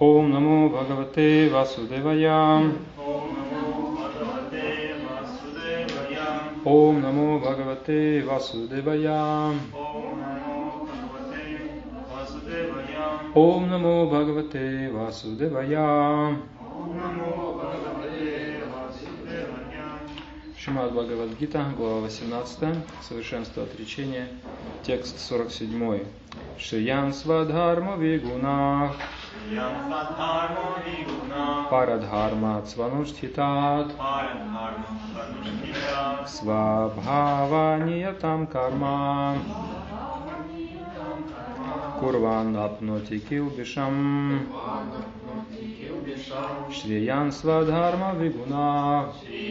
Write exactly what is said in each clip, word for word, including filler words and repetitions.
Ом намо Бхагавате Васудевая. Ом намо Бхагавате Васудевая. Ом намо Бхагавате Васудевая. Шримад Бхагавад-гита, глава восемнадцатая, совершенство отречения, текст сорок семь. Шриян свадхарма вигунах парадхарма цвануштхитат свабхаваниятам карма курван апноти килбишам. Шриян свадхарма вигунах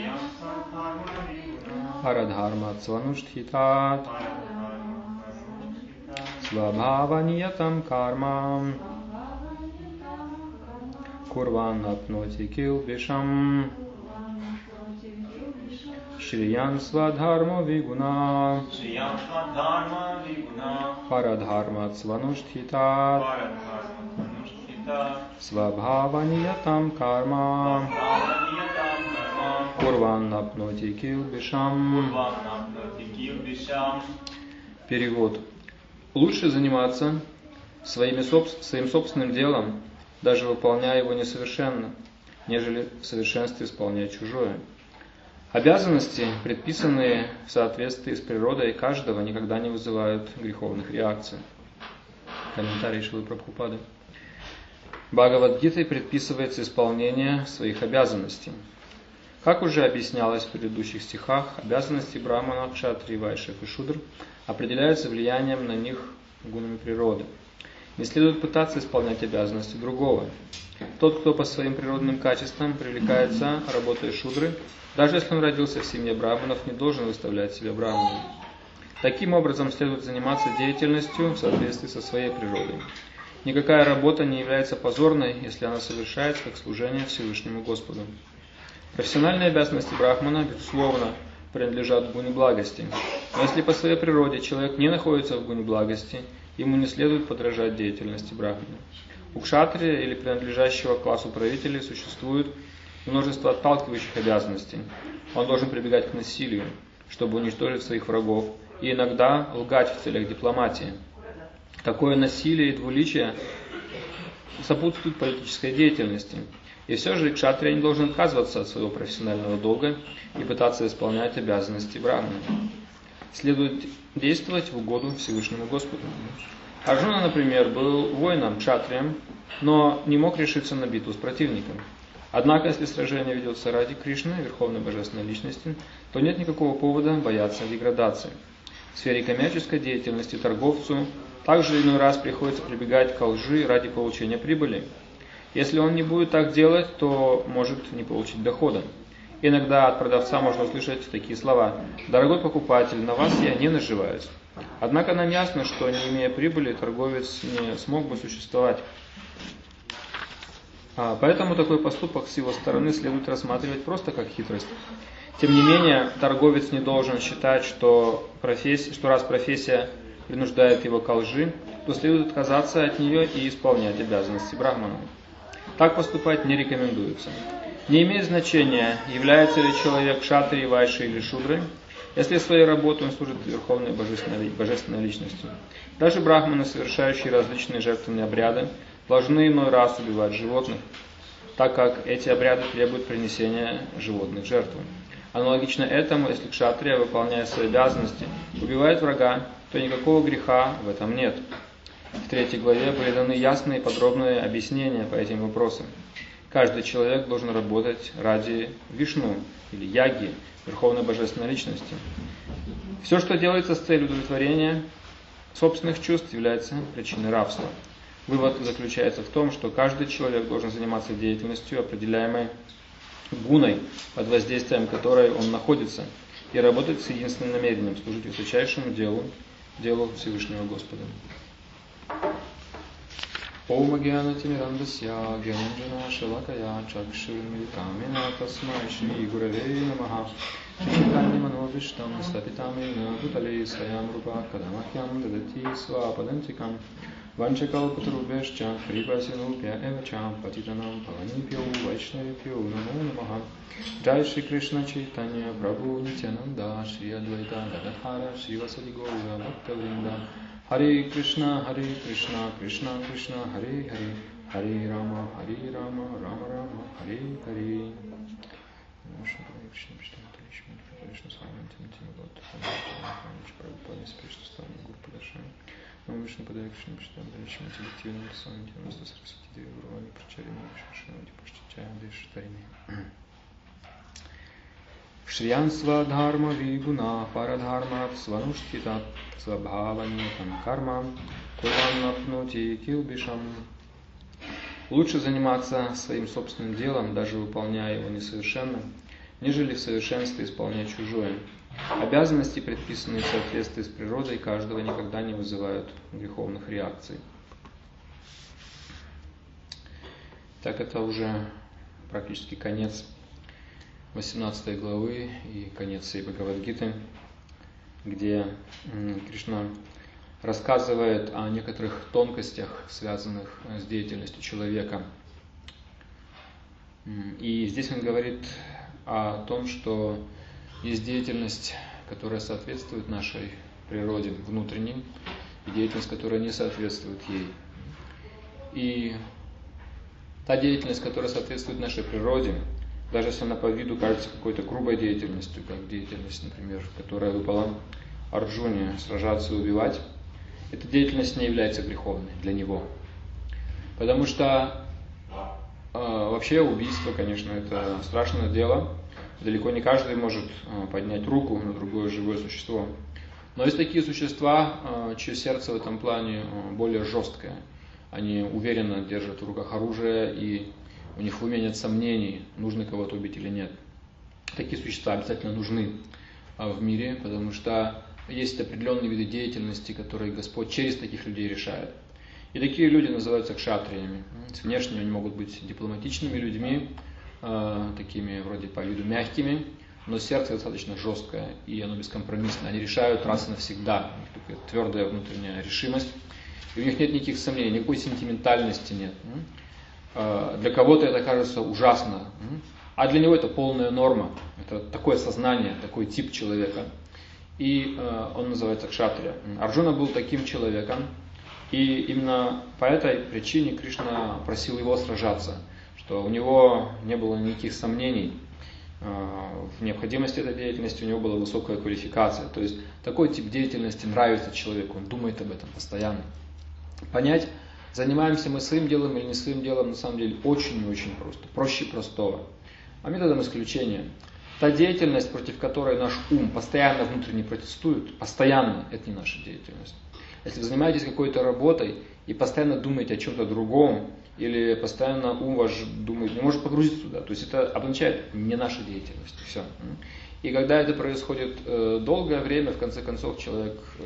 парадхарма цвануштхитат свабхаваниятам карма курван апноти килбишам. Шриян свадхарма вигуна парадхарма цвануштхитат свабхаваниятам карма курван апноти килбишам. Перевод. Лучше заниматься своими, своим собственным делом, даже выполняя его несовершенно, нежели в совершенстве исполнять чужое. Обязанности, предписанные в соответствии с природой каждого, никогда не вызывают греховных реакций. Комментарий Шрилы Прабхупады. Бхагавад-гитой предписывается исполнение своих обязанностей. Как уже объяснялось в предыдущих стихах, обязанности брахмана, кшатрии, вайшев и шудр определяются влиянием на них гунами природы. Не следует пытаться исполнять обязанности другого. Тот, кто по своим природным качествам привлекается работой шудры, даже если он родился в семье брахманов, не должен выставлять себя брахманом. Таким образом, следует заниматься деятельностью в соответствии со своей природой. Никакая работа не является позорной, если она совершается как служение Всевышнему Господу. Профессиональные обязанности брахмана, безусловно, принадлежат гуне благости. Но если по своей природе человек не находится в гуне благости, ему не следует подражать деятельности брахмана. У кшатрия или принадлежащего к классу правителей существует множество отталкивающих обязанностей. Он должен прибегать к насилию, чтобы уничтожить своих врагов, и иногда лгать в целях дипломатии. Такое насилие и двуличие сопутствуют политической деятельности. И все же кшатрия не должен отказываться от своего профессионального долга и пытаться исполнять обязанности брахмана. Следует действовать в угоду Всевышнему Господу. Арджуна, например, был воином, кшатрием, но не мог решиться на битву с противником. Однако, если сражение ведется ради Кришны, Верховной Божественной Личности, то нет никакого повода бояться деградации. В сфере коммерческой деятельности торговцу также иной раз приходится прибегать к лжи ради получения прибыли. Если он не будет так делать, то может не получить дохода. Иногда от продавца можно услышать такие слова: «Дорогой покупатель, на вас я не наживаюсь». Однако нам ясно, что не имея прибыли, торговец не смог бы существовать. А поэтому такой поступок с его стороны следует рассматривать просто как хитрость. Тем не менее, торговец не должен считать, что, профессия, что раз профессия принуждает его к лжи, то следует отказаться от нее и исполнять обязанности брахмана. Так поступать не рекомендуется. Не имеет значения, является ли человек кшатрией, вайшей или шудрой, если своей работой он служит Верховной Божественной, Божественной Личности. Даже брахманы, совершающие различные жертвенные обряды, должны иной раз убивать животных, так как эти обряды требуют принесения животных в жертву. Аналогично этому, если кшатрия, выполняя свои обязанности, убивает врага, то никакого греха в этом нет. В третьей главе были даны ясные и подробные объяснения по этим вопросам. Каждый человек должен работать ради Вишну или Яги, Верховной Божественной Личности. Все, что делается с целью удовлетворения собственных чувств, является причиной рабства. Вывод заключается в том, что каждый человек должен заниматься деятельностью, определяемой гуной, под воздействием которой он находится, и работать с единственным намерением служить высочайшему делу, делу Всевышнего Господа. Ом агьянатимирандасья гьянанджана шалакая чакшурмилитамина тасмай шри гураве намаха шриканниманобиштам стапитамина бутале сваям рупа кадамахьям дадати свападантикам Vanchakalpatarubhyascha Kripasinubhya Evacham Patitanam Pavanibhyo Vaishnavibhyo Namo Namaha. Jai Shri Krishna Chaitanya Prabhu Nityananda Shri Advaita Gadadhara Shivasadi Gaura Bhaktavrinda. Hare Krishna Hare Krishna Krishna Krishna Hare Hare Hare Rama Hare Rama Rama Rama Hare Hare. Нам Вишну подай Кришну Пиштам, Дальчим Интеллективным Лисом, девяносто Сарасвати Деви Гурвани, Прачарина, Вишнушнавати, Паштичая, Дешитарини. Шриянсва Дхарма Вигуна, Парадхарма, Свануштхитат, Свабхаванитам Карма, Курваннапнути Килбишам. Лучше заниматься своим собственным делом, даже выполняя его несовершенно, нежели в совершенстве исполнять чужое. Обязанности, предписанные в соответствии с природой каждого, никогда не вызывают греховных реакций. Так, это уже практически конец восемнадцатой главы и конец всей Бхагавад-гиты, где Кришна рассказывает о некоторых тонкостях, связанных с деятельностью человека. И здесь он говорит о том, что есть деятельность, которая соответствует нашей природе внутренней, и деятельность, которая не соответствует ей. И та деятельность, которая соответствует нашей природе, даже если она по виду кажется какой-то грубой деятельностью, как деятельность, например, которая выпала Арджуне сражаться и убивать, эта деятельность не является греховной для него. Потому что э, вообще убийство, конечно, это страшное дело. Далеко не каждый может поднять руку на другое живое существо. Но есть такие существа, чье сердце в этом плане более жесткое. Они уверенно держат в руках оружие, и у них в уме нет сомнений, нужно кого-то убить или нет. Такие существа обязательно нужны в мире, потому что есть определенные виды деятельности, которые Господь через таких людей решает. И такие люди называются кшатриями. Внешне они могут быть дипломатичными людьми, такими вроде по виду мягкими, но сердце достаточно жесткое, и оно бескомпромиссное. Они решают раз и навсегда. У них такая твердая внутренняя решимость, и у них нет никаких сомнений, никакой сентиментальности нет. Для кого-то это кажется ужасно, а для него это полная норма. Это такое сознание, такой тип человека. И он называется кшатрия. Арджуна был таким человеком, и именно по этой причине Кришна просил его сражаться, что у него не было никаких сомнений в необходимости этой деятельности, у него была высокая квалификация. То есть такой тип деятельности нравится человеку, он думает об этом постоянно. Понять, занимаемся мы своим делом или не своим делом, на самом деле очень и очень просто, проще простого. А методом исключения. Та деятельность, против которой наш ум постоянно внутренне протестует, постоянно, это не наша деятельность. Если вы занимаетесь какой-то работой и постоянно думаете о чем-то другом, или постоянно ум ваш думает, не может погрузиться туда, то есть это обозначает не наша деятельность. Все. И когда это происходит э, долгое время, в конце концов человек э,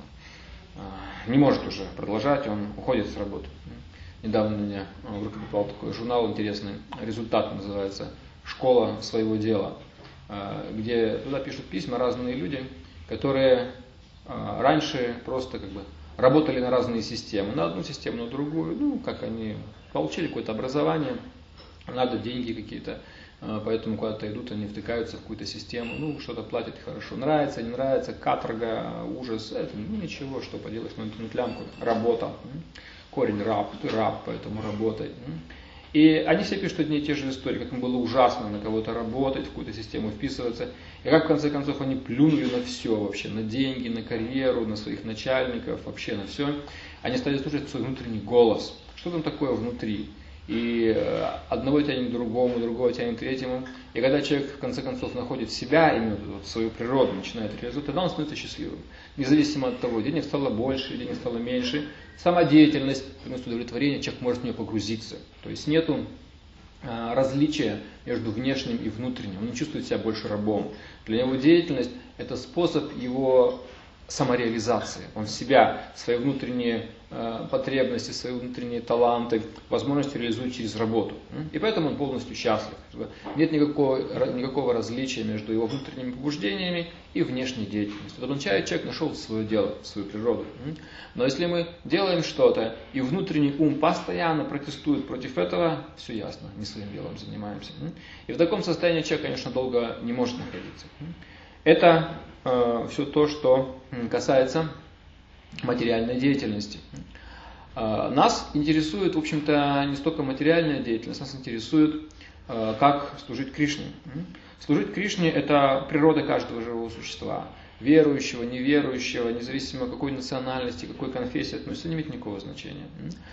э, не может уже продолжать, он уходит с работы. Недавно у меня в руки попал такой журнал интересный, «Результат» называется, «Школа своего дела», э, где туда пишут письма разные люди, которые э, раньше просто как бы работали на разные системы, на одну систему, на другую, ну, как они получили какое-то образование, надо деньги какие-то, поэтому куда-то идут, они втыкаются в какую-то систему, ну, что-то платят хорошо, нравится, не нравится, каторга, ужас, это, ну, ничего, что поделаешь, надо тянуть лямку, работа, корень раб, ты раб, поэтому работай. И они все пишут одни и те же истории, как им было ужасно на кого-то работать, в какую-то систему вписываться, и как в конце концов они плюнули на все вообще, на деньги, на карьеру, на своих начальников, вообще на все. Они стали слушать свой внутренний голос, что там такое внутри. И одного тянет к другому, другого тянет к третьему. И когда человек в конце концов находит себя, именно вот свою природу, начинает реализовать, тогда он становится счастливым. Независимо от того, денег стало больше, денег стало меньше. Сама деятельность приносит удовлетворение, человек может в нее погрузиться. То есть нету а, различия между внешним и внутренним. Он не чувствует себя больше рабом. Для него деятельность – это способ его самореализации. Он себя, свои внутренние э, потребности, свои внутренние таланты, возможности реализует через работу. И поэтому он полностью счастлив. Нет никакого, никакого различия между его внутренними побуждениями и внешней деятельностью. Этот человек нашел свое дело, свою природу. Но если мы делаем что-то, и внутренний ум постоянно протестует против этого, все ясно, не своим делом занимаемся. И в таком состоянии человек, конечно, долго не может находиться. Это э, все то, что касается материальной деятельности. Э, нас интересует, в общем-то, не столько материальная деятельность, нас интересует, э, как служить Кришне. Служить Кришне – это природа каждого живого существа. Верующего, неверующего, независимо какой национальности, какой конфессии относится, не имеет никакого значения.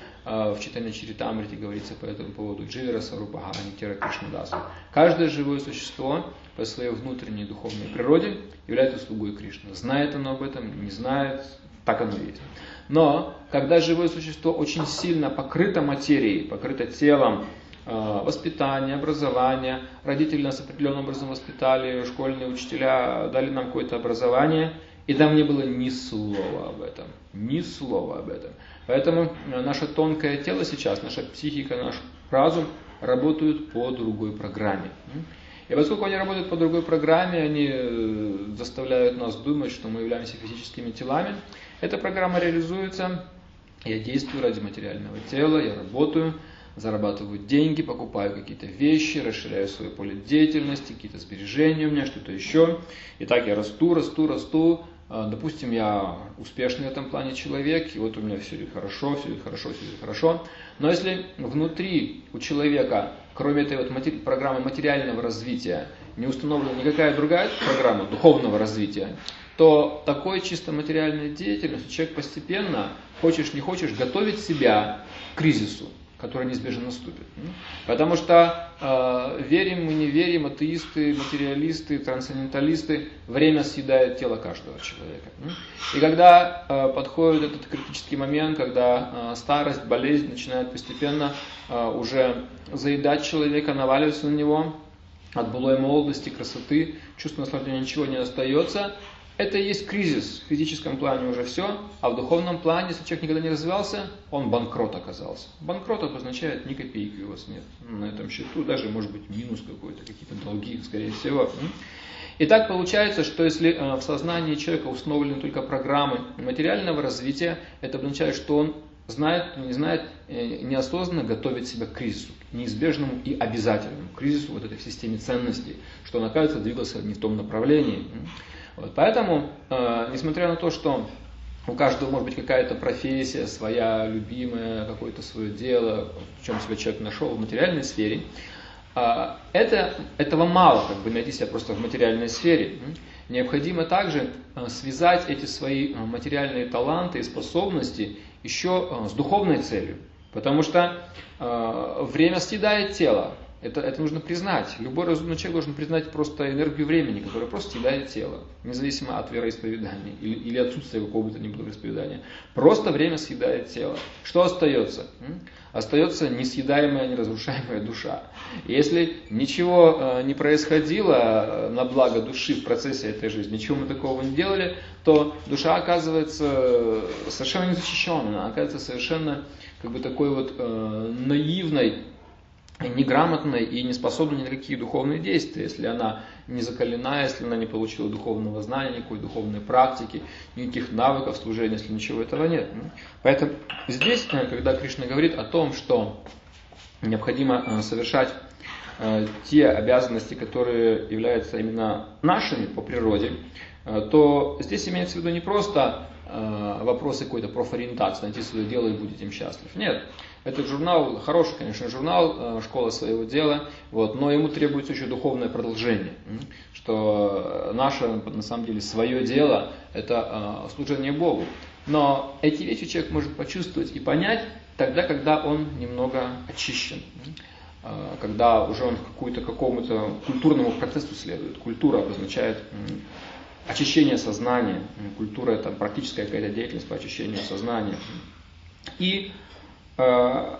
В Чайтанья Чаритамрите говорится по этому поводу Дживера Сварупаха Нитья Кришнадаса. Каждое живое существо по своей внутренней духовной природе является слугой Кришны. Знает оно об этом, не знает, так оно есть. Но когда живое существо очень сильно покрыто материей, покрыто телом, воспитание, образование, родители нас определенным образом воспитали, школьные учителя дали нам какое-то образование, и там не было ни слова об этом, ни слова об этом. Поэтому наше тонкое тело сейчас, наша психика, наш разум работают по другой программе. И поскольку они работают по другой программе, они заставляют нас думать, что мы являемся физическими телами, эта программа реализуется, я действую ради материального тела, я работаю, зарабатываю деньги, покупаю какие-то вещи, расширяю свое поле деятельности, какие-то сбережения у меня, что-то еще. И так я расту, расту, расту. Допустим, я успешный в этом плане человек, и вот у меня все идет хорошо, все идет хорошо, все идет хорошо. Но если внутри у человека, кроме этой вот матери- программы материального развития, не установлена никакая другая программа духовного развития, то такой чисто материальной деятельностью человек постепенно, хочешь не хочешь, готовит себя к кризису, который неизбежно наступит. Потому что э, верим мы, не верим, атеисты, материалисты, трансценденталисты, время съедает тело каждого человека. И когда э, подходит этот критический момент, когда э, старость, болезнь начинает постепенно э, уже заедать человека, наваливаться на него, от былой молодости, красоты, чувства наслаждения ничего не остается, это и есть кризис. В физическом плане уже все, а в духовном плане, если человек никогда не развивался, он банкрот оказался. Банкрот обозначает ни копейки у вас нет на этом счету, даже может быть минус какой-то, какие-то долги, скорее всего. И так получается, что если в сознании человека установлены только программы материального развития, это означает, что он знает, не знает, неосознанно готовит себя к кризису, к неизбежному и обязательному кризису вот этой системе ценностей, что он, оказывается, двигался не в том направлении. Вот, поэтому, э, несмотря на то, что у каждого может быть какая-то профессия, своя любимая, какое-то свое дело, в чем себя человек нашел в материальной сфере, э, это, этого мало, как бы найти себя просто в материальной сфере. Необходимо также э, связать эти свои материальные таланты и способности еще э, с духовной целью. Потому что э, время съедает тело. Это, это нужно признать. Любой разумный человек должен признать просто энергию времени, которая просто съедает тело, независимо от вероисповедания или, или отсутствия какого бы то ни было вероисповедания. Просто время съедает тело. Что остается? Остается несъедаемая, неразрушаемая душа. И если ничего э, не происходило на благо души в процессе этой жизни, ничего мы такого не делали, то душа оказывается совершенно незащищенной, она оказывается совершенно как бы такой вот э, наивной, неграмотной и не способна ни на какие духовные действия, если она не закалена, если она не получила духовного знания, никакой духовной практики, никаких навыков служения, если ничего этого нет. Поэтому здесь, когда Кришна говорит о том, что необходимо совершать те обязанности, которые являются именно нашими по природе, то здесь имеется в виду не просто вопросы какой-то профориентации, найти свое дело и будете им счастлив. Нет. Этот журнал, хороший, конечно, журнал, школа своего дела, вот, но ему требуется еще духовное продолжение. Что наше, на самом деле, свое дело – это служение Богу. Но эти вещи человек может почувствовать и понять тогда, когда он немного очищен. Когда уже он какую-то, какому-то культурному процессу следует. Культура обозначает очищение сознания. Культура – это практическая какая-то деятельность по очищению сознания. И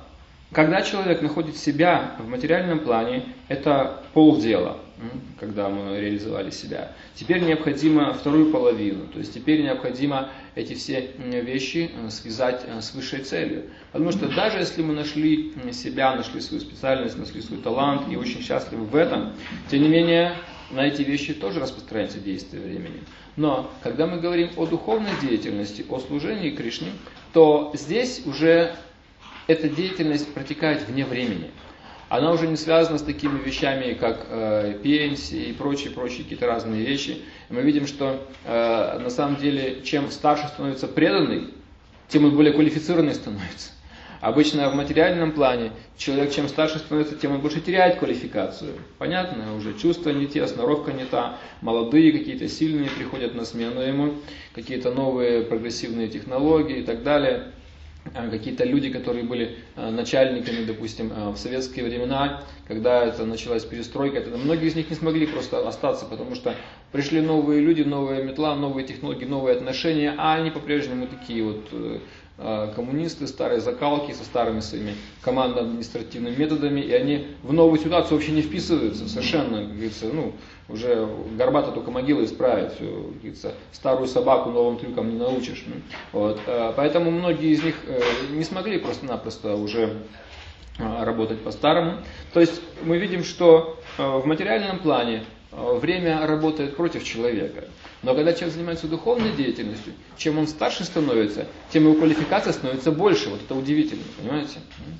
Когда человек находит себя в материальном плане, это полдела, когда мы реализовали себя. Теперь необходимо вторую половину, то есть теперь необходимо эти все вещи связать с высшей целью. Потому что даже если мы нашли себя, нашли свою специальность, нашли свой талант и очень счастливы в этом, тем не менее на эти вещи тоже распространяется действие времени. Но когда мы говорим о духовной деятельности, о служении Кришне, то здесь уже эта деятельность протекает вне времени. Она уже не связана с такими вещами, как э, пенсии и прочие, прочие какие-то разные вещи. Мы видим, что э, на самом деле, чем старше становится преданный, тем он более квалифицированный становится. Обычно в материальном плане человек, чем старше становится, тем он больше теряет квалификацию. Понятно, уже чувства не те, сноровка не та, молодые какие-то сильные приходят на смену ему, какие-то новые прогрессивные технологии и так далее. Какие-то люди, которые были начальниками, допустим, в советские времена, когда это началась перестройка, это, многие из них не смогли просто остаться, потому что пришли новые люди, новая метла, новые технологии, новые отношения, а они по-прежнему такие вот коммунисты, старые закалки со старыми своими командно-административными методами, и они в новую ситуацию вообще не вписываются совершенно, как говорится, ну, уже горбата только могила исправит, все, как говорится, старую собаку новым трюкам не научишь. Вот. Поэтому многие из них не смогли просто-напросто уже работать по-старому. То есть мы видим, что в материальном плане время работает против человека. Но когда человек занимается духовной деятельностью, чем он старше становится, тем его квалификация становится больше. Вот это удивительно, понимаете?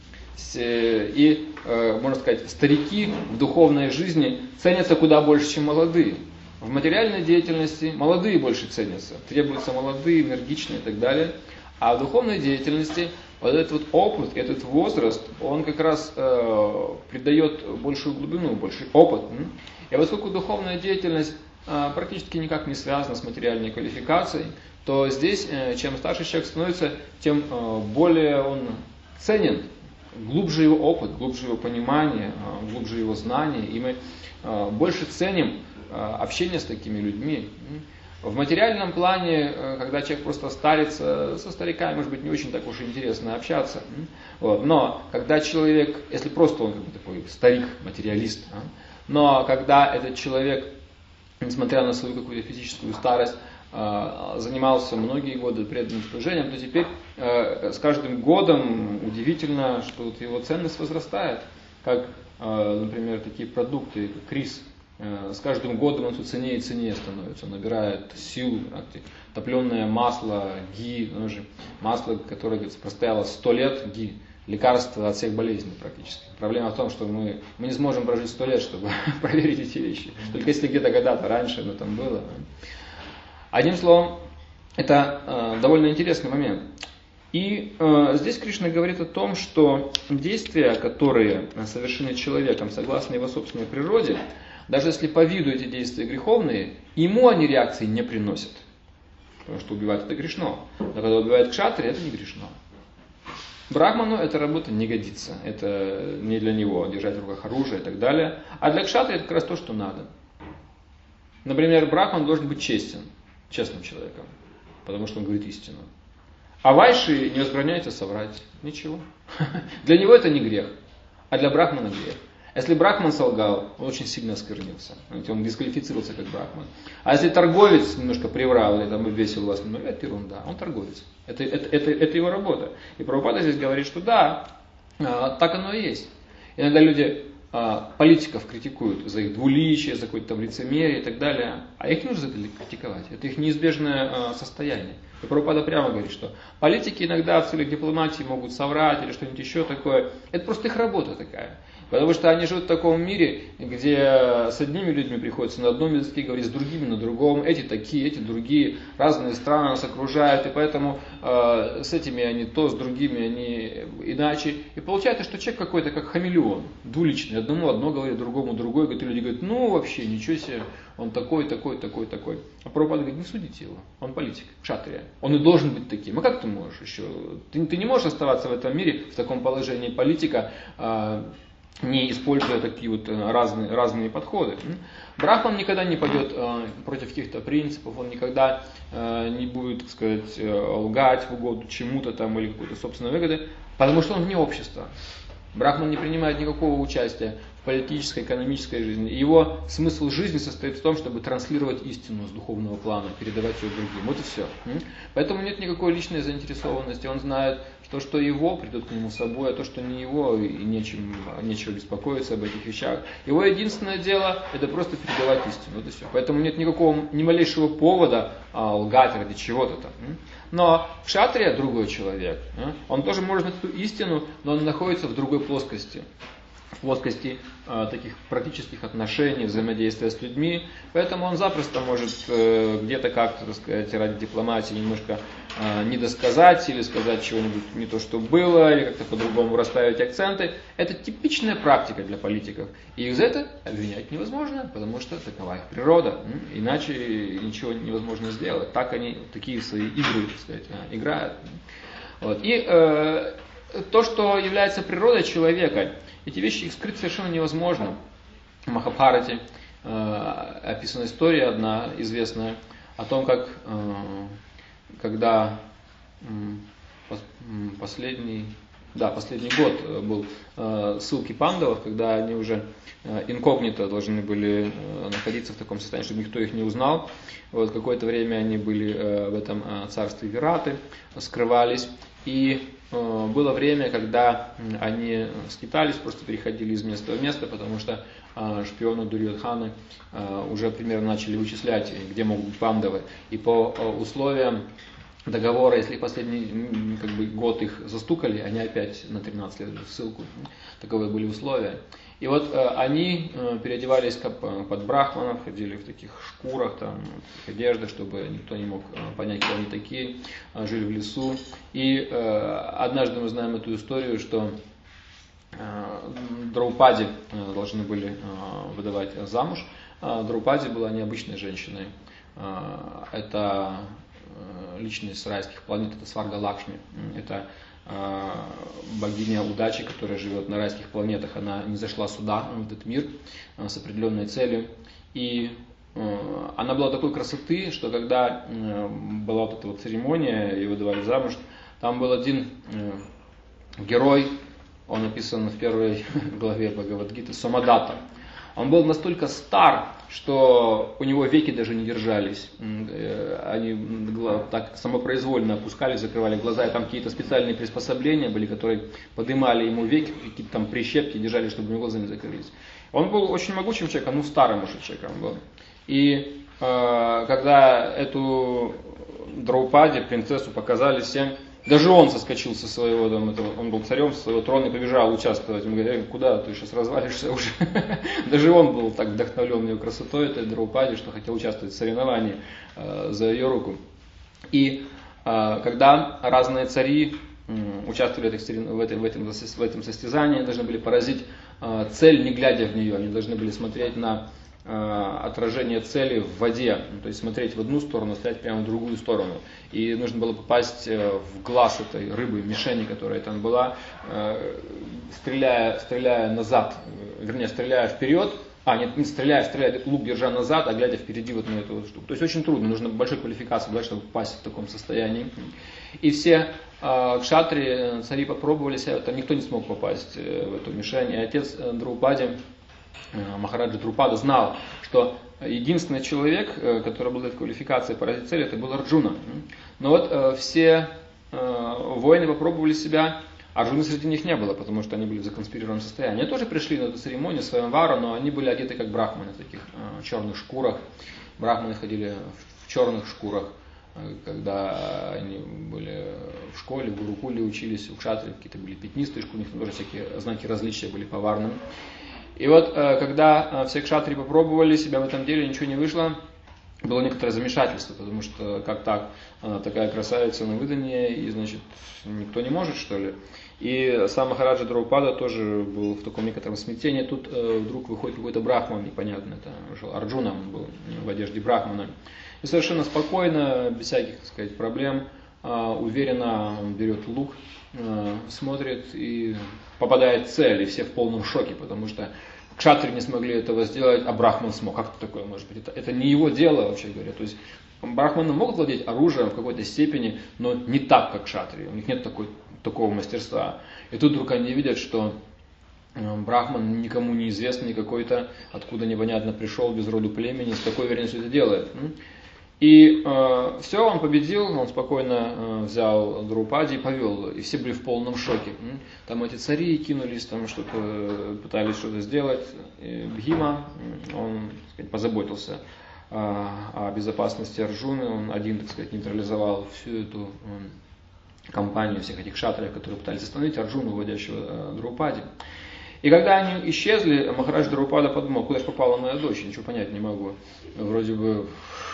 И, можно сказать, старики в духовной жизни ценятся куда больше, чем молодые. В материальной деятельности молодые больше ценятся. Требуются молодые, энергичные и так далее. А в духовной деятельности вот этот вот опыт, этот возраст, он как раз э, придает большую глубину, больший опыт. И поскольку духовная деятельность э, практически никак не связана с материальной квалификацией, то здесь, э, чем старше человек становится, тем э, более он ценен, глубже его опыт, глубже его понимание, э, глубже его знания, и мы э, больше ценим э, общение с такими людьми. В материальном плане, когда человек просто старится, со стариками, может быть, не очень так уж интересно общаться. Вот. Но когда человек, если просто он как бы такой старик, материалист, но когда этот человек, несмотря на свою какую-то физическую старость, занимался многие годы преданным служением, то теперь с каждым годом удивительно, что вот его ценность возрастает. Как, например, такие продукты, как рис. С каждым годом он все ценнее и ценнее становится, он набирает силу. Топленое масло, ги, масло, которое, говорится, простояло сто лет, ги, лекарство от всех болезней практически. Проблема в том, что мы, мы не сможем прожить сто лет, чтобы проверить эти вещи. Только если где-то когда-то раньше оно там было. Одним словом, это э, довольно интересный момент. И э, здесь Кришна говорит о том, что действия, которые совершены человеком согласно его собственной природе, даже если по виду эти действия греховные, ему они реакции не приносят. Потому что убивать это грешно. Но когда убивает кшатри, это не грешно. Брахману эта работа не годится. Это не для него держать в руках оружие и так далее. А для кшатри это как раз то, что надо. Например, брахман должен быть честен, честным человеком, потому что он говорит истину. А вайши не возбраняется соврать. Ничего. Для него это не грех, а для брахмана грех. Если брахман солгал, он очень сильно осквернился. Он дисквалифицировался как брахман. А если торговец немножко приврал или там весил вас немного, это ерунда. Он торговец. Это, это, это, это его работа. И Прабхупада здесь говорит, что да, так оно и есть. Иногда люди политиков критикуют за их двуличие, за какое-то там лицемерие и так далее. А их не нужно за это критиковать. Это их неизбежное состояние. И Прабхупада прямо говорит, что политики иногда в целях дипломатии могут соврать или что-нибудь еще такое. Это просто их работа такая. Потому что они живут в таком мире, где с одними людьми приходится на одном языке говорить, с другими на другом. Эти такие, эти другие. Разные страны нас окружают. И поэтому э, с этими они то, с другими они иначе. И получается, что человек какой-то как хамелеон, двуличный. Одному одно говорит, другому другое. И люди говорят, ну вообще, ничего себе, он такой, такой, такой, такой. А Прабхупада говорит, не судите его, он политик, кшатрия. Он и должен быть таким. А как ты можешь еще? Ты, ты не можешь оставаться в этом мире, в таком положении политика, э, не используя такие вот разные, разные подходы. Брахман никогда не пойдет э, против каких-то принципов, он никогда э, не будет, так сказать, лгать в угоду чему-то там или какой-то собственной выгоды, потому что он вне общества. Брахман не принимает никакого участия в политической, экономической жизни. Его смысл жизни состоит в том, чтобы транслировать истину с духовного плана, передавать ее другим. Вот и все. Поэтому нет никакой личной заинтересованности. Он знает, что что его придут к нему с собой, а то, что не его, и нечем, нечего беспокоиться об этих вещах. Его единственное дело – это просто передавать истину. Вот и все. Поэтому нет никакого, ни малейшего повода а, лгать ради чего-то там. Но кшатрия другой человек. Он тоже может знать эту истину, но он находится в другой плоскости. В плоскости э, таких практических отношений, взаимодействия с людьми. Поэтому он запросто может э, где-то как-то, так сказать, ради дипломатии немножко э, недосказать или сказать чего-нибудь не то, что было, или как-то по-другому расставить акценты. Это типичная практика для политиков. И их за это обвинять невозможно, потому что такова их природа. Иначе ничего невозможно сделать. Так они такие свои игры, так сказать, играют. Вот. И э, то, что является природой человека, эти вещи их скрыть совершенно невозможно. В Махабхарате э, описана история одна известная о том, как э, когда э, последний, да, последний год был э, ссылки пандавов, когда они уже э, инкогнито должны были э, находиться в таком состоянии, чтобы никто их не узнал. Вот какое-то время они были э, в этом э, царстве Вираты, скрывались. И э, было время, когда они скитались, просто переходили из места в место, потому что э, шпионы Дурьодханы э, уже примерно начали вычислять, где могут быть пандавы. И по э, условиям договора, если последний как бы, год их застукали, они опять на тринадцать лет в ссылку. Таковы были условия. И вот э, они э, переодевались как, под брахманов, ходили в таких шкурах, там, в таких одеждах, чтобы никто не мог э, понять, кто они такие, э, жили в лесу. И э, однажды мы знаем эту историю, что э, Драупади э, должны были э, выдавать замуж. Э, Драупади была необычной женщиной. Э, это э, личность райских планет, это Сварга Лакшми. Это богиня удачи, которая живет на райских планетах. Она не зашла сюда, в этот мир, с определенной целью. И она была такой красоты, что когда была вот эта вот церемония, ее выдавали замуж, там был один герой, он описан в первой главе Бхагавад-гиты, Сомадата. Он был настолько стар, что у него веки даже не держались. Они так самопроизвольно опускались, закрывали глаза, и там какие-то специальные приспособления были, которые поднимали ему веки, какие-то там прищепки держали, чтобы у него глаза не закрылись. Он был очень могучим человеком, ну старым уже человеком был. И э, когда эту Драупади, принцессу, показали всем, даже он соскочил со своего, там, этого, он был царем, со своего трона и побежал участвовать. Он говорит, куда ты сейчас развалишься уже? Даже он был так вдохновлен ее красотой, этой Драупади, что хотел участвовать в соревновании э, за ее руку. И э, когда разные цари э, участвовали в этом, в, этом, в этом состязании, они должны были поразить э, цель, не глядя в нее. Они должны были смотреть на отражение цели в воде, то есть смотреть в одну сторону, стрелять прямо в другую сторону. И нужно было попасть в глаз этой рыбы, мишени, которая там была, стреляя, стреляя назад, вернее, стреляя вперед, а, нет, не стреляя, стреляя лук, держа назад, а глядя впереди вот на эту вот штуку. То есть очень трудно, нужно большой квалификации, чтобы попасть в таком состоянии. И все э, кшатри, цари попробовали себя, там никто не смог попасть в эту мишень. И отец Драупади, Махараджа Друпада, знал, что единственный человек, который обладает квалификацией поразить цель, это был Арджуна. Но вот э, все э, воины попробовали себя, Арджуны среди них не было, потому что они были в законспирированном состоянии. Они тоже пришли на эту церемонию, Сваямвара, но они были одеты как брахманы, в таких э, черных шкурах. Брахманы ходили в, в черных шкурах, э, когда они были в школе, в Гурукуле учились, у кшатри какие-то были пятнистые шкуры, у них тоже всякие знаки различия были поварным. И вот, когда все кшатри попробовали себя в этом деле, ничего не вышло, было некоторое замешательство, потому что как так, такая красавица на выданье, и, значит, никто не может, что ли. И сам Махараджа Драупада тоже был в таком некотором смятении. Тут вдруг выходит какой-то брахман, непонятно, это Арджуна, он был в одежде брахмана. И совершенно спокойно, без всяких, так сказать, проблем, уверенно он берет лук, смотрит и попадает в цель, и все в полном шоке, потому что кшатри не смогли этого сделать, а брахман смог. Как это такое может быть? Это, это не его дело, вообще говоря. То есть брахманы могут владеть оружием в какой-то степени, но не так, как кшатри. У них нет такой, такого мастерства. И тут вдруг они видят, что брахман никому неизвестный какой-то, откуда непонятно пришел, без роду племени, с какой уверенностью это делает. И э, все, он победил, он спокойно э, взял Драупади и повел, и все были в полном шоке. Там эти цари кинулись, там что-то пытались что-то сделать. И Бхима, он, так сказать, позаботился э, о безопасности Арджуны, он один, так сказать, нейтрализовал всю эту э, компанию всех этих шатриев, которые пытались остановить Арджуну, уводящего э, Драупади. И когда они исчезли, Махарадж Драупада подумал, куда же попала моя дочь, ничего понять не могу. Вроде бы,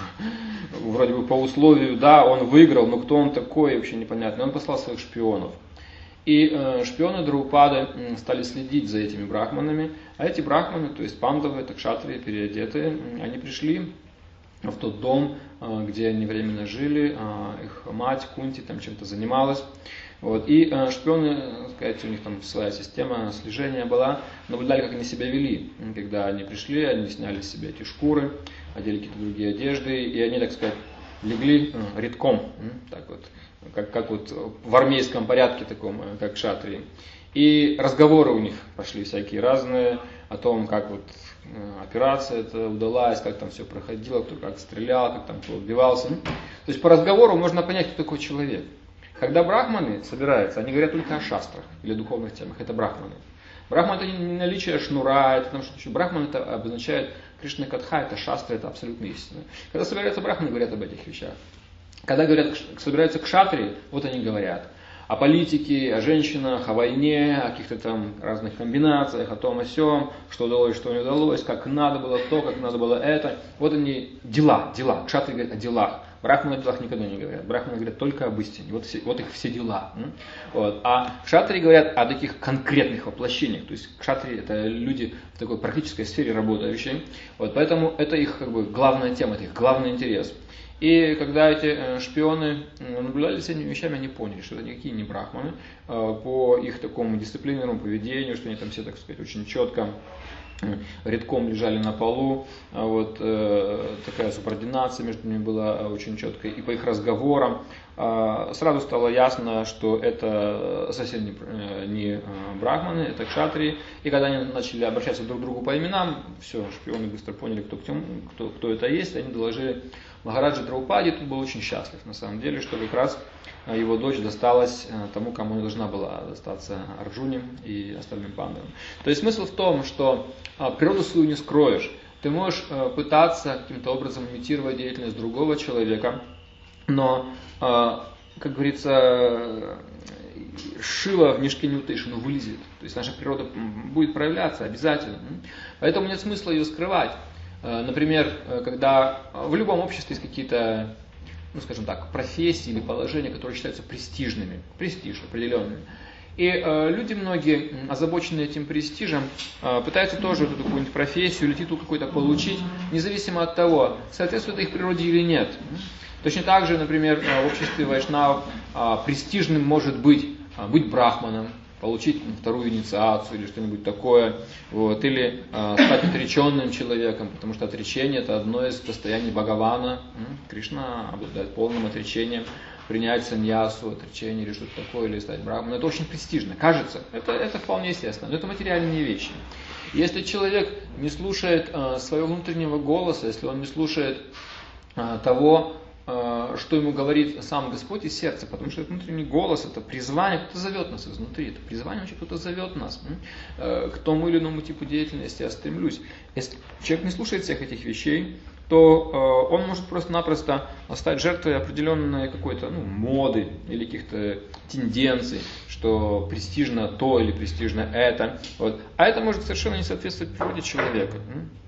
вроде бы по условию, да, он выиграл, но кто он такой, вообще непонятно. И он послал своих шпионов. И э, шпионы Драупады стали следить за этими брахманами. А эти брахманы, то есть пандавы, так кшатрии, переодетые, они пришли в тот дом, э, где они временно жили. Э, их мать Кунти там чем-то занималась. Вот. И э, шпионы, сказать, у них там своя система слежения была, наблюдали, как они себя вели. Когда они пришли, они сняли с себя эти шкуры, одели какие-то другие одежды, и они, так сказать, легли э, редком, э, так вот, как, как вот в армейском порядке таком, э, как шатрии. И разговоры у них пошли всякие разные, о том, как вот э, операция эта удалась, как там все проходило, кто как стрелял, как там кто убивался. То есть по разговору можно понять, кто такой человек. Когда брахманы собираются, они говорят только о шастрах или духовных темах, это брахманы. Брахман это не наличие шнура, это там что-то. Брахман это обозначает Кришна Катха, это шастра, это абсолютно истина. Когда собираются брахманы, говорят об этих вещах. Когда говорят, собираются кшатри, вот они говорят о политике, о женщинах, о войне, о каких-то там разных комбинациях, о том, о сём, что удалось, что не удалось, как надо было то, как надо было это. Вот они, дела, дела. Кшатри говорят о делах. Брахманы о делах никогда не говорят. Брахманы говорят только об истине. Вот, все, вот их все дела. Вот. А кшатри говорят о таких конкретных воплощениях. То есть кшатри это люди в такой практической сфере работающие. Вот. Поэтому это их как бы главная тема, это их главный интерес. И когда эти шпионы наблюдали за этими вещами, они поняли, что это никакие не брахманы. По их такому дисциплинированному поведению, что они там все, так сказать, очень четко редком лежали на полу, вот, э, такая субординация между ними была очень четкая, и по их разговорам э, сразу стало ясно, что это совсем не, не брахманы, это кшатрии, и когда они начали обращаться друг к другу по именам, все, шпионы быстро поняли, кто, кто, кто это есть, они доложили Махараджа Драупади, тут был очень счастлив на самом деле, что как раз его дочь досталась тому, кому она должна была достаться, Арджуне и остальным пандавам. То есть смысл в том, что природу свою не скроешь. Ты можешь пытаться каким-то образом имитировать деятельность другого человека, но, как говорится, шило в мешке не утаишь, оно вылезет. То есть наша природа будет проявляться обязательно. Поэтому нет смысла ее скрывать. Например, когда в любом обществе есть какие-то, ну, скажем так, профессии или положения, которые считаются престижными, престиж определенными. И э, люди многие, озабоченные этим престижем, э, пытаются тоже эту какую-нибудь профессию или титул какой-то получить, независимо от того, соответствует их природе или нет. Точно так же, например, в обществе вайшнав э, престижным может быть э, быть брахманом, получить вторую инициацию или что-нибудь такое, вот, или э, стать отреченным человеком, потому что отречение это одно из состояний Бхагавана. Кришна обладает полным отречением, принять саньясу, отречение или что-то такое, или стать брахманом. Это очень престижно, кажется, это, это вполне естественно, но это материальные вещи. Если человек не слушает э, своего внутреннего голоса, если он не слушает э, того, что ему говорит сам Господь из сердца, потому что это внутренний голос, это призвание, кто-то зовет нас изнутри, это призвание, вообще кто-то зовет нас к тому или иному типу деятельности, я стремлюсь. Если человек не слушает всех этих вещей, то он может просто-напросто стать жертвой определенной какой-то ну, моды или каких-то тенденций, что престижно то или престижно это. Вот. А это может совершенно не соответствовать природе человека.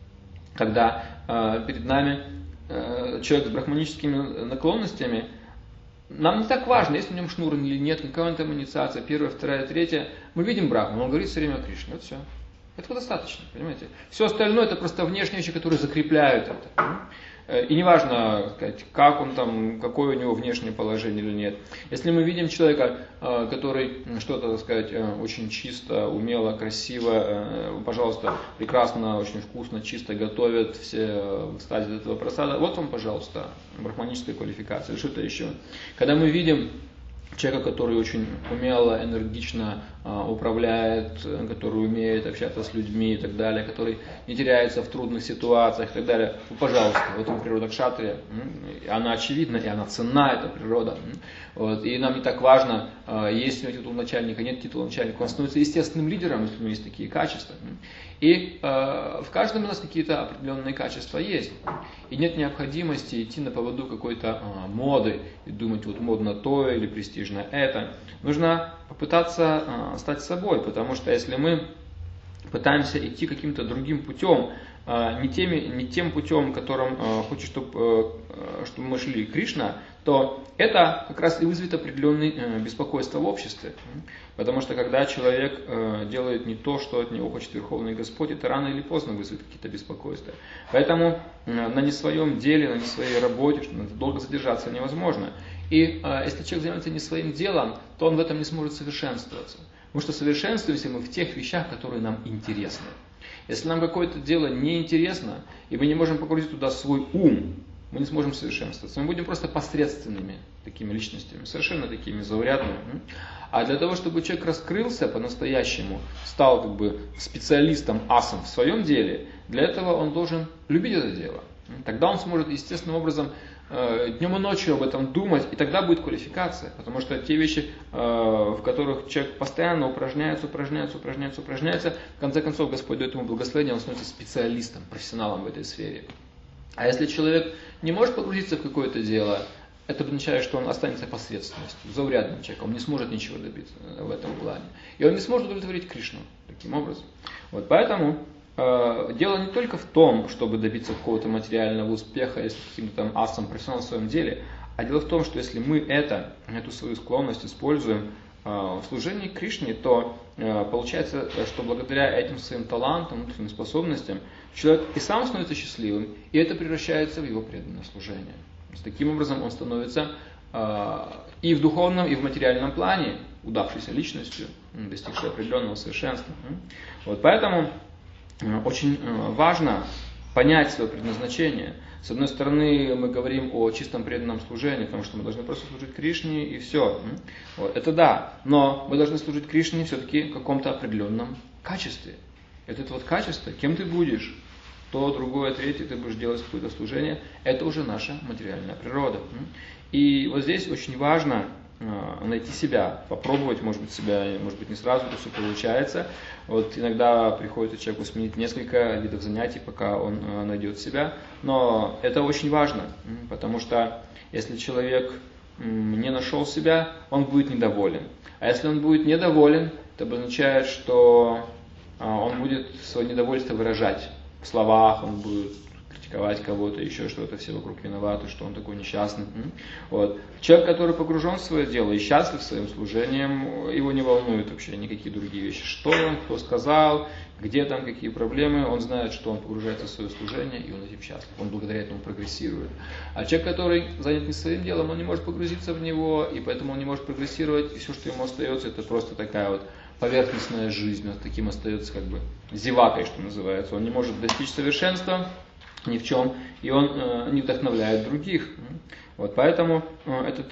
Когда перед нами человек с брахманическими наклонностями, нам не так важно, есть в нем шнур или нет, какая там инициация, первая, вторая, третья. Мы видим брахмана, он говорит все время о Кришне, вот все. Этого достаточно, понимаете? Все остальное это просто внешние вещи, которые закрепляют это. И неважно, сказать, как он там, какое у него внешнее положение или нет. Если мы видим человека, который что-то, так сказать, очень чисто, умело, красиво, пожалуйста, прекрасно, очень вкусно, чисто готовит, все в экстазе этого просада, вот вам, пожалуйста, брахманическая квалификация или что-то еще. Когда мы видим человека, который очень умело, энергично а, управляет, который умеет общаться с людьми и так далее, который не теряется в трудных ситуациях и так далее. Ну, пожалуйста, вот ему природа кшатрия, она очевидна, и она ценна, эта природа. Вот, и нам не так важно, а, есть у него титул начальника, нет титула начальника, он становится естественным лидером, если у него есть такие качества. И э, в каждом из нас какие-то определенные качества есть. И нет необходимости идти на поводу какой-то э, моды и думать, вот модно то или престижно это. Нужно попытаться э, стать собой, потому что если мы пытаемся идти каким-то другим путем, э, не, теми, не тем путем, которым э, хочет, чтобы, э, чтобы мы шли Кришна, то это как раз и вызовет определенное э, беспокойство в обществе. Потому что когда человек э, делает не то, что от него хочет Верховный Господь, это рано или поздно вызовет какие-то беспокойства. Поэтому э, на не своем деле, на не своей работе, что долго задержаться невозможно. И э, если человек займется не своим делом, то он в этом не сможет совершенствоваться. Потому что совершенствуемся мы в тех вещах, которые нам интересны. Если нам какое-то дело не интересно, и мы не можем погрузить туда свой ум, мы не сможем совершенствоваться. Мы будем просто посредственными такими личностями, совершенно такими заурядными. А для того, чтобы человек раскрылся по-настоящему, стал как бы специалистом, асом в своем деле, для этого он должен любить это дело. Тогда он сможет естественным образом э, днем и ночью об этом думать, и тогда будет квалификация. Потому что те вещи, э, в которых человек постоянно упражняется, упражняется, упражняется, упражняется, в конце концов Господь дает ему благословение, он становится специалистом, профессионалом в этой сфере. А если человек не может погрузиться в какое-то дело, это означает, что он останется посредственностью, заурядным человеком, он не сможет ничего добиться в этом плане. И он не сможет удовлетворить Кришну таким образом. Вот поэтому э, дело не только в том, чтобы добиться какого-то материального успеха, если каким-то там асом, профессионалом в своем деле, а дело в том, что если мы это, эту свою склонность используем э, в служении Кришне, то э, получается, что благодаря этим своим талантам, внутренним способностям, человек и сам становится счастливым, и это превращается в его преданное служение. Таким образом он становится э, и в духовном, и в материальном плане удавшейся личностью, достигшей определенного совершенства. Вот поэтому э, очень э, важно понять свое предназначение. С одной стороны, мы говорим о чистом преданном служении, потому что мы должны просто служить Кришне и все. Вот, это да, но мы должны служить Кришне все-таки в каком-то определенном качестве. Это вот качество, кем ты будешь, то, другое, третье, ты будешь делать какое-то служение, это уже наша материальная природа. И вот здесь очень важно найти себя, попробовать, может быть, себя, может быть, не сразу это все получается. Вот иногда приходится человеку сменить несколько видов занятий, пока он найдет себя. Но это очень важно, потому что если человек не нашел себя, он будет недоволен. А если он будет недоволен, это обозначает, что он будет свое недовольство выражать в словах, он будет критиковать кого-то, еще что-то, все вокруг виноваты, что он такой несчастный. Вот. Человек, который погружен в свое дело и счастлив своим служением, его не волнуют вообще никакие другие вещи. Что он, кто сказал, где там, какие проблемы, он знает, что он погружается в свое служение, и он этим счастлив, он благодаря этому прогрессирует. А человек, который занят не своим делом, он не может погрузиться в него, и поэтому он не может прогрессировать, и все, что ему остается, это просто такая вот поверхностная жизнь, он таким остается как бы зевакой, что называется. Он не может достичь совершенства ни в чем, и он э, не вдохновляет других. Вот, поэтому э, этот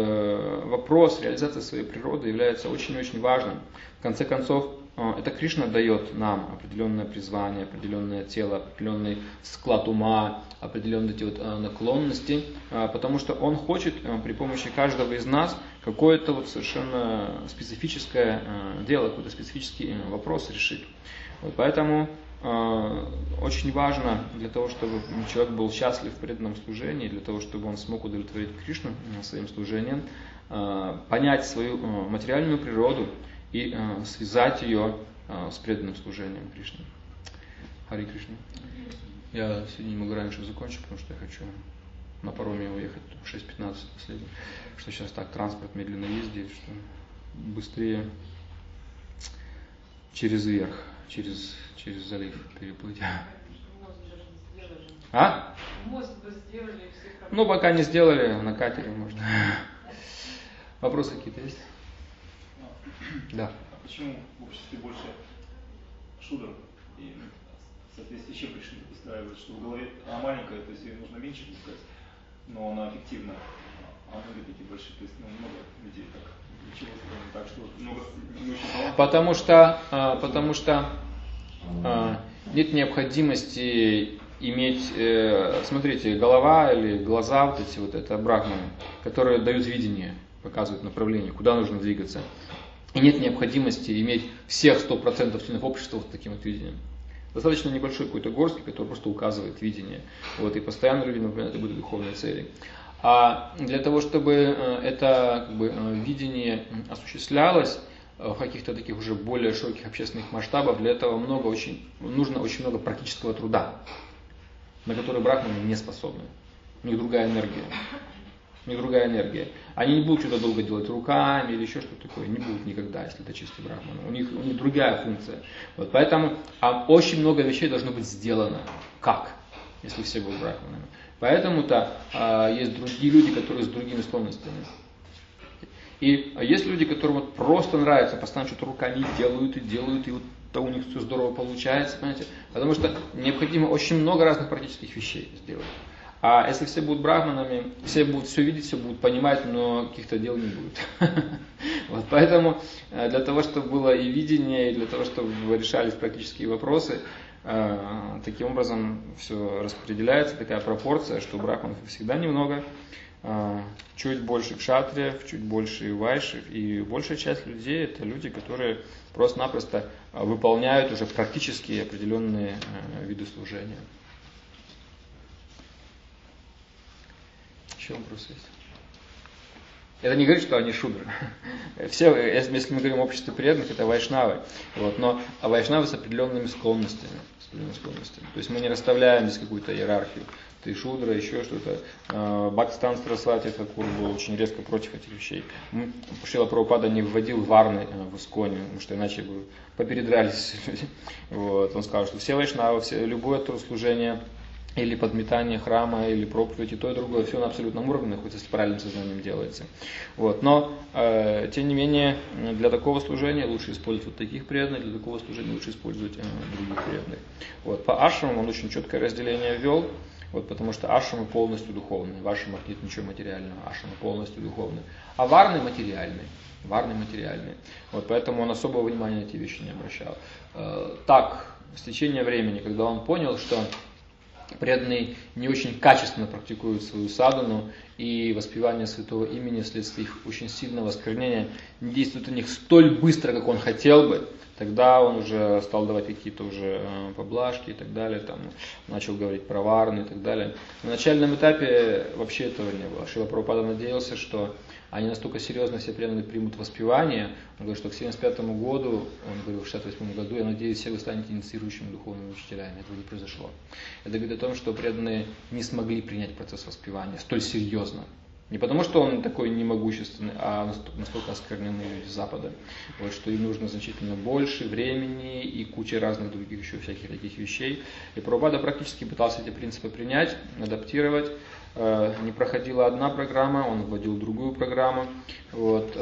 э, вопрос реализации своей природы является очень-очень важным. В конце концов, э, это Кришна дает нам определенное призвание, определенное тело, определенный склад ума, определенные эти вот, э, наклонности, э, потому что Он хочет э, при помощи каждого из нас какое-то вот совершенно специфическое э, дело, какой-то специфический э, вопрос решить. Вот, поэтому э, очень важно для того, чтобы человек был счастлив в преданном служении, для того, чтобы он смог удовлетворить Кришну э, своим служением, э, понять свою э, материальную природу и э, связать ее э, с преданным служением Кришне. Хари Кришна. Я сегодня не могу раньше закончить, потому что я хочу на пароме уехать в шесть пятнадцать последний, что сейчас так транспорт медленно ездит, что быстрее через верх, через, через залив переплыть. А? Мост бы сделали, все проблемы. Ну, пока не сделали, на катере можно. Вопросы какие-то есть? Да. А почему в обществе больше шудр и в соответствии с чем пришли устраивать, что в голове она маленькая, то есть ее нужно меньше пускать, но она эффективна. А вы такие больше, то есть ну, много людей так, ничего скажем так, что много не очень талантливых. Потому что, а, потому что а, нет необходимости иметь, э, смотрите, голова или глаза, вот эти вот, это брахманы, которые дают видение, показывают направление, куда нужно двигаться. И нет необходимости иметь всех сто процентов членов общества вот таким вот видением. Достаточно небольшой какой-то горстки, который просто указывает видение. Вот, и постоянно люди, например, это будут духовные цели. А для того, чтобы это как бы, видение осуществлялось в каких-то таких уже более широких общественных масштабах, для этого много очень, нужно очень много практического труда, на который брахманы не способны. У них другая энергия. У них другая энергия. Они не будут что-то долго делать руками или еще что-то такое. Не будут никогда, если это чистый брахман. У них, у них другая функция. Вот, поэтому а очень много вещей должно быть сделано. Как? Если все будут брахманами. Поэтому-то а, есть другие люди, которые с другими склонностями. И есть люди, которым вот просто нравится, постоянно что-то руками делают и делают, и вот то у них все здорово получается, понимаете? Потому что необходимо очень много разных практических вещей сделать. А если все будут брахманами, все будут все видеть, все будут понимать, но каких-то дел не будет. Вот, поэтому для того, чтобы было и видение, и для того, чтобы решались практические вопросы, таким образом все распределяется, такая пропорция, что брахманов всегда немного, чуть больше кшатриев, чуть больше вайшев, и большая часть людей это люди, которые просто-напросто выполняют уже практически определенные виды служения. Еще вопросы есть? Это не говорит, что они шудры. Все, если мы говорим о обществе преданных, это вайшнавы. Вот, но вайшнавы с определенными склонностями, с определенными склонностями. То есть мы не расставляем здесь какую-то иерархию. Ты шудра, еще что-то. Бхактистан Сарасвати Тхакур был очень резко против этих вещей. Шрила Прабхупада не вводил варны в исконе, потому что иначе бы попередрались люди. Вот. Он сказал, что все вайшнавы, все, любое служение или подметание храма, или проповедь, и то, и другое, все на абсолютном уровне, хоть если правильным сознанием делается. Вот. Но, э, тем не менее, для такого служения лучше использовать вот таких преданных, для такого служения лучше использовать э, других преданных. Вот. По ашрамам он очень четкое разделение ввел, вот, потому что ашрамы полностью духовные, в ашрамах нет ничего материального, ашрамы полностью духовные, а варны материальные. Варны материальные. Вот, поэтому он особого внимания на эти вещи не обращал. Э, так, с течением времени, когда он понял, что преданные не очень качественно практикуют свою садану, и воспевание святого имени вследствие их очень сильного осквернения не действует у них столь быстро, как он хотел бы, тогда он уже стал давать какие-то уже поблажки и так далее, там, начал говорить про варны и так далее. На начальном этапе вообще этого не было. Шрила Прабхупада надеялся, что они настолько серьезно все преданные примут воспевание. Он говорит, что к семьдесят пятому году, он говорил, в шестьдесят восьмом году, я надеюсь, все вы станете инициирующими духовными учителями. Этого не произошло. Это говорит о том, что преданные не смогли принять процесс воспевания столь серьезно. Не потому, что он такой немогущественный, а настолько оскверненные люди Запада. Вот, что им нужно значительно больше времени и куча разных других еще всяких таких вещей. И Прабхупада практически пытался эти принципы принять, адаптировать. Не проходила одна программа, он вводил другую программу, вот,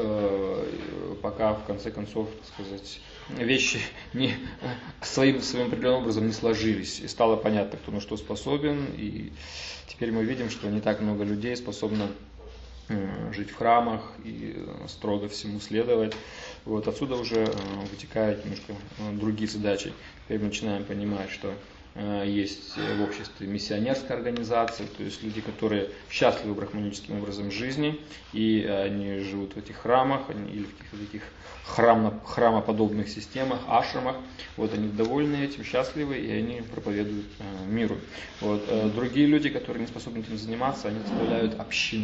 пока в конце концов, так сказать, вещи не, своим, своим определенным образом не сложились, и стало понятно, кто на что способен, и теперь мы видим, что не так много людей способно жить в храмах и строго всему следовать. Вот, отсюда уже вытекают немножко другие задачи. Теперь мы начинаем понимать, что есть в обществе миссионерская организация, то есть люди, которые счастливы брахманическим образом жизни, и они живут в этих храмах они, или в каких-то таких храм, храмоподобных системах, ашрамах. Вот, они довольны этим, счастливы, и они проповедуют э, миру. Вот, э, другие люди, которые не способны этим заниматься, они составляют общину.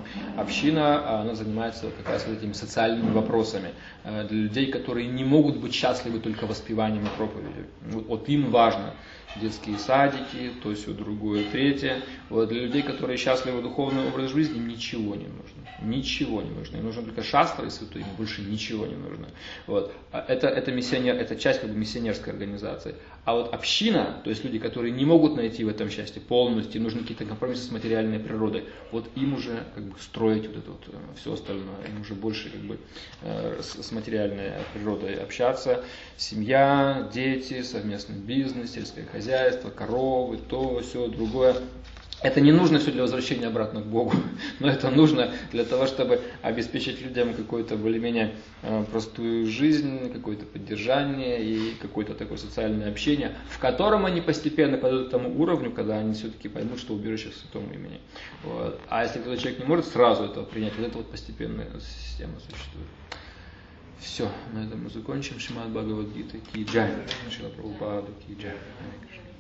Община, она занимается как раз вот этими социальными вопросами. Э, для людей, которые не могут быть счастливы только воспеванием и проповедью. Вот, вот им важно детские садики, то все другое, третье. Вот, для людей, которые счастливы духовный образ жизни, им ничего не нужно. Ничего не нужно. Им нужно только шастра и святой, им больше ничего не нужно. Вот. Это, это, миссионер, это часть как бы, миссионерской организации. А вот община, то есть люди, которые не могут найти в этом счастье полностью, нужны какие-то компромиссы с материальной природой, вот им уже как бы, строить вот это вот, все остальное, им уже больше как бы, с, с материальной природой общаться. Семья, дети, совместный бизнес, сельское хозяйство, коровы, то, все, другое. Это не нужно все для возвращения обратно к Богу, но это нужно для того, чтобы обеспечить людям какую-то более-менее простую жизнь, какое-то поддержание и какое-то такое социальное общение, в котором они постепенно пойдут к тому уровню, когда они все-таки поймут, что убежище в святом имени. Вот. А если кто-то человек не может сразу этого принять, вот эта вот постепенная система существует. Все, на этом мы закончим. Шримад Бхагавад Гита Ки Джай. Шрила Прабхупада Ки Джай.